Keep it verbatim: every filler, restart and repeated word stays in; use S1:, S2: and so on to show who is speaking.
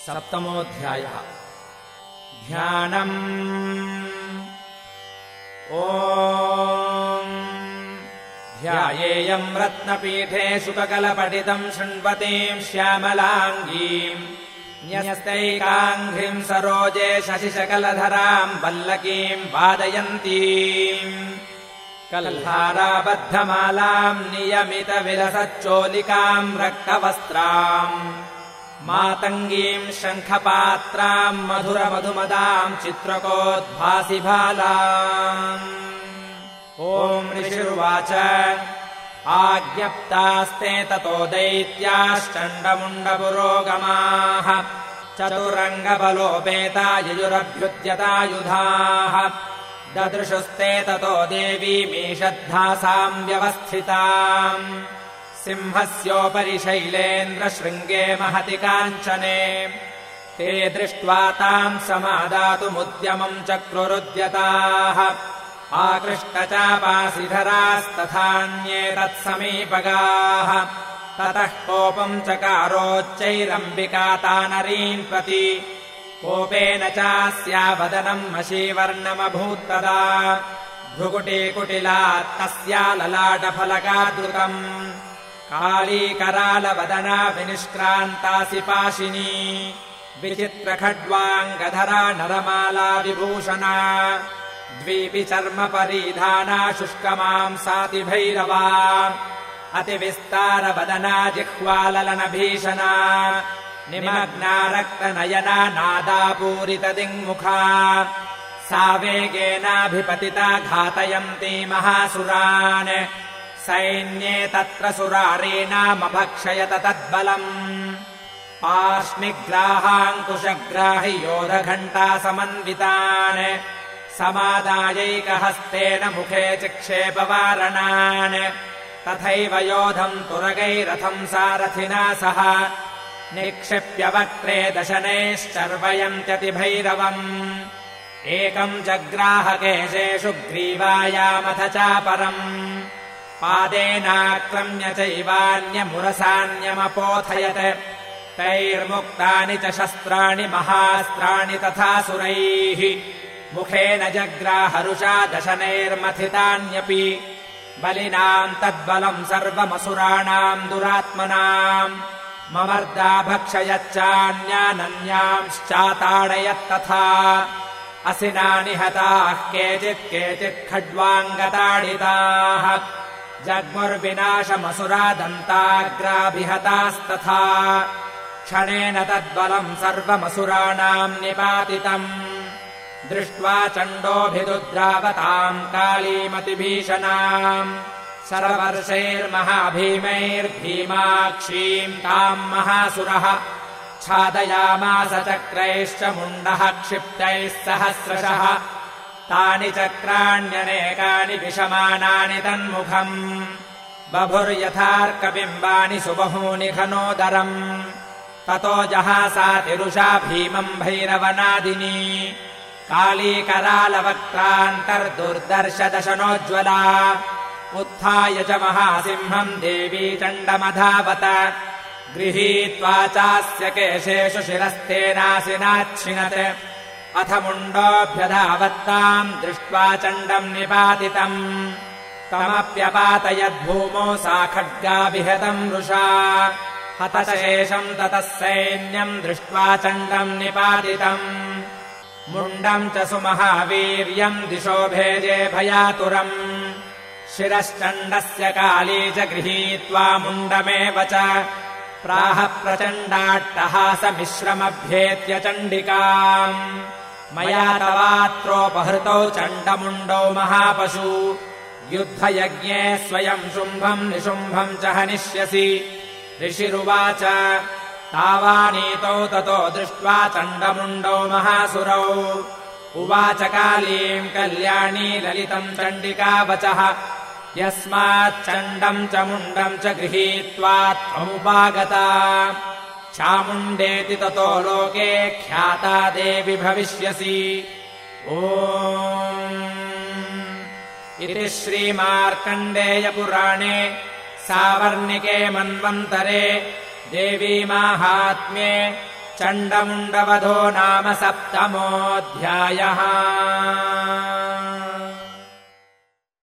S1: सप्तमोऽध्यायः। ध्यानम्। ॐ ध्यायेयम् रत्नपीठे शुककलपठितम् शृण्वतीम् श्यामलाङ्गीम् न्यस्तैकाङ्घ्रिम् सरोजे शशिशकलधराम् वल्लकीम् वादयन्तीम् कल्हाराबद्धमालाम् नियमितविलसच्चोलिकाम् रक्तवस्त्राम् मातङ्गीम् शङ्खपात्राम् मधुरमधुमदाम् चित्रकोद्भासिभालाम्। ॐ ऋषिरुवाच आज्ञप्तास्ते ततो दैत्याश्चण्डमुण्डपुरोगमाः चतुरङ्गबलोपेता ययुरभ्युद्यतायुधाः ददृशुस्ते ततो देवीमीषद्धासाम् व्यवस्थिताम् सिंहस्योपरि शैलेन्द्रशृङ्गे महति काञ्चने ते दृष्ट्वा ताम् समादातुमुद्यमम् चक्रुरुद्यताः आकृष्टचापासिधरास्तथान्ये तत्समीपगाः ततः कोपम् चकारोच्चैरम्बिका तानरीन् प्रति कोपेन चास्या वदनम् मशीवर्णमभूत्तदा भ्रुकुटीकुटिलात् तस्या ललाटफलकादृतम् कालीकरालवदना विनिष्क्रान्तासि पाशिनी विचित्रखड्वाङ्गधरा नरमाला विभूषणा द्वीपि चर्मपरिधाना शुष्कमांसाति भैरवा अतिविस्तारवदना जिह्वाललनभीषणा निमग्ना रक्तनयना नादापूरितदिङ्मुखा सा वेगेनाभिपतिता घातयन्ती महासुरान् सैन्ये तत्र सुरारीणामभक्षयत तद्बलम् पार्ष्णिग्राहाङ्कुशग्राहि योधघण्टा समन्वितान् समादायैकहस्तेन मुखे चिक्षेपवारणान् तथैव योधम् तुरगैरथम् सारथिना सह निक्षिप्य वक्त्रे दशनैश्चर्वयन्त्यतिभैरवम् एकम् जग्राहकेशेषु ग्रीवायामथ चापरम् पादेनाक्रम्य चैवान्यमुरसान्यमपोथयत् तैर्मुक्तानि च शस्त्राणि महास्त्राणि तथा सुरैः मुखेन जग्राहरुषा दशनैर्मथितान्यपि बलिनाम् तद्बलम् सर्वमसुराणाम् दुरात्मनाम् ममर्दा भक्षयच्चान्यानन्यांश्चाताडयत्तथा असिना निहताः केचित् केचित् खड्वाङ्गताडिताः जग्मुर्विनाशमसुरा दन्ताग्राभिहतास्तथा क्षणेन तद्बलम् सर्वमसुराणाम् निपातितम् दृष्ट्वा चण्डोऽभिदुद्रावताम् कालीमतिभीषणाम् सरवर्षैर्महाभीमैर्भीमाक्षीम् ताम् महासुरः छादयामास चक्रैश्च मुण्डः क्षिप्तैः सहस्रशः तानि चक्राण्यनेकानि विषमानानि तन्मुखम् बभुर्यथार्कबिम्बानि सुबहूनि घनोदरम् ततो जहासातिरुषा भीमम् भैरवनादिनी कालीकरालवक्त्रान्तर्दुर्दर्शदशनोज्ज्वला उत्थाय च महासिंहम् देवी चण्डमधावत गृहीत्वा चास्य केशेषु शिरस्तेनासिनाच्छिनत् अथ मुण्डोऽभ्यधावत्ताम् दृष्ट्वा चण्डम् निपातितम् तमप्यपातयद्भूमौ सा खड्गाभिहतम् रुषा हतशेषम् ततः सैन्यम् दृष्ट्वा चण्डम् निपातितम् मुण्डम् च सुमहावीर्यम् दिशो भेजे भयातुरम् शिरश्चण्डस्य काली च गृहीत्वा मुण्डमेव च प्राह प्रचण्डाट्टहासमिश्रमभ्येत्य चण्डिकाम् मया तवात्रोपहृतौ चण्डमुण्डौ महापशु युद्धयज्ञे स्वयम् शुम्भम् निशुम्भम् च हनिष्यसि ऋषिरुवाच तावानीतौ ततो दृष्ट्वा चण्डमुण्डौ महासुरौ उवाच कालीम् कल्याणी ललितम् चण्डिकावचः यस्माच्चण्डम् च मुण्डम् च गृहीत्वा त्वमुपागता चामुण्डेति ततो लोके ख्याता देवि भविष्यसि। ॐ इति श्रीमार्कण्डेयपुराणे सावर्णिके मन्वन्तरे देवी माहात्म्ये चण्डमुण्डवधो नाम सप्तमोऽध्यायः।